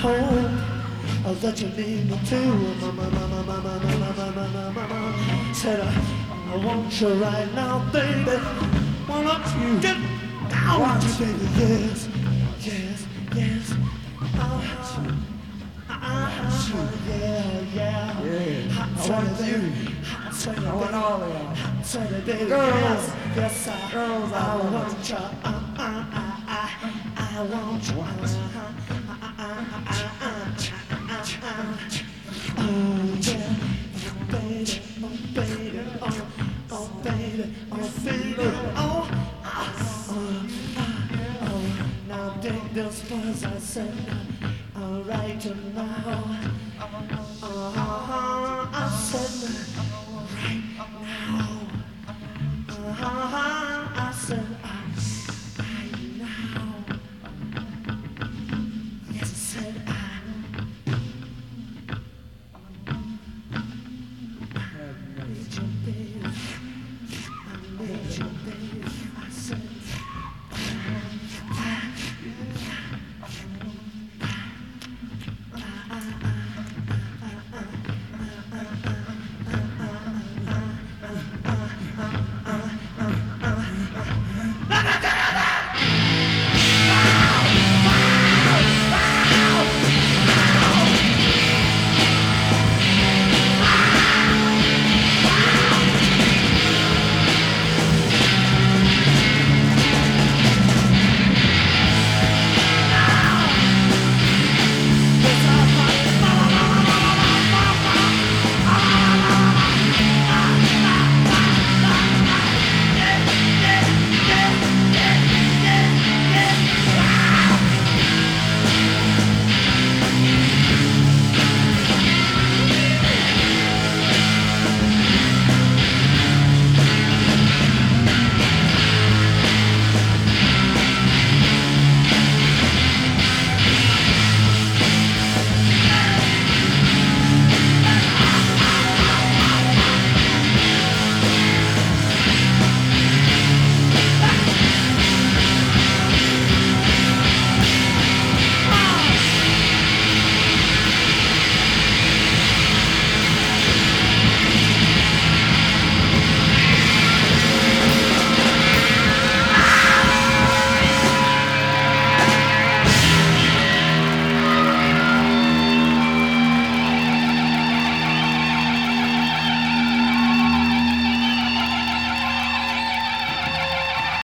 hope that you need me too. Mama, said I want you right now, baby. Wanna get down with you, baby? Yes, yes, yes. Yeah. I want you. I want all of y'all. Girls, yes, girls, I want you. I want you. Oh yeah, baby, oh baby, oh baby, oh baby, now dig this words I said, right now, I said right now, I said.